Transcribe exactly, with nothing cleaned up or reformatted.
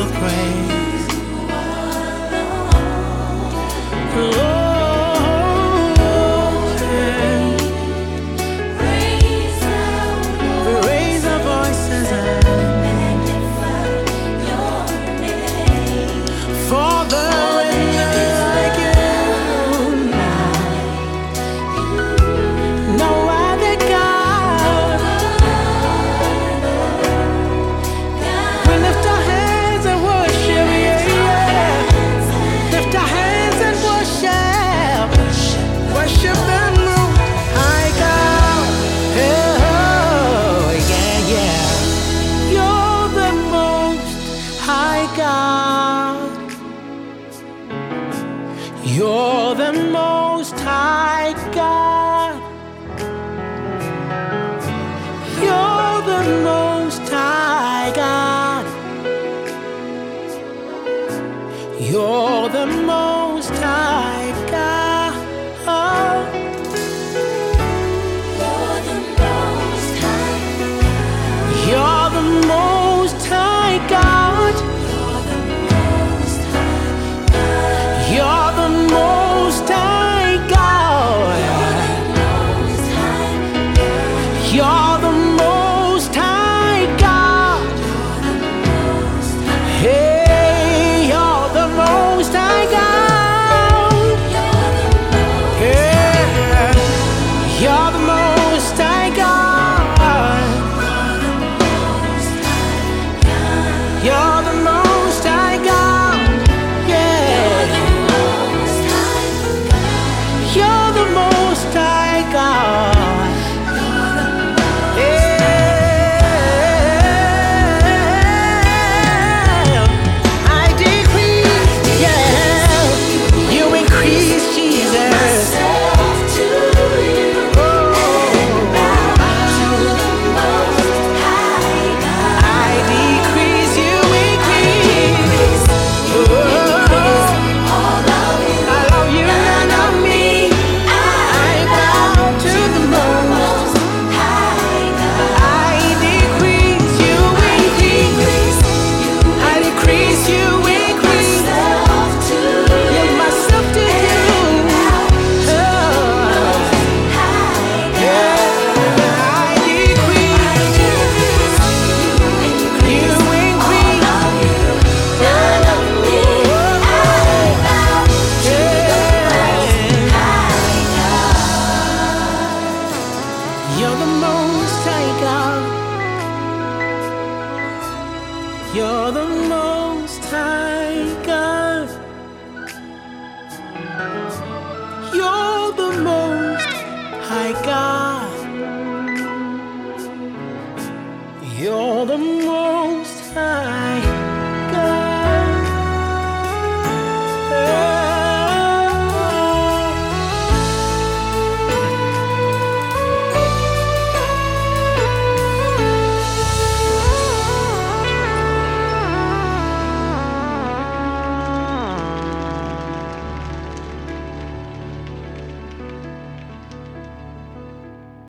praise. Oh, yeah. We raise our voices and magnify your name. Father, like you, no other God. We lift our hands and worship, yeah, yeah. Lift our hands and worship, worship the Most High God. Oh, yeah, yeah. You're the Most High God. You're the Most High God. You're the Most High God. You're the Most High God. Oh. You're the Most High God. You're the Most High God. You're the Most High God. Hey, you're the Most High God. Yeah, you're the Most High God. You're the Most High God. Yeah, you're the Most High God. Yeah, I decrease, yeah, you increase, Jesus. Oh, I decrease, you increase. Oh, I love you, none of me. I bow to the Most. I decrease, you increase. I decrease, you increase. Give myself to you. Oh, yeah, I decrease, you increase. You're the Most High God. You're the Most High God. You're the Most High God. You're the Most High.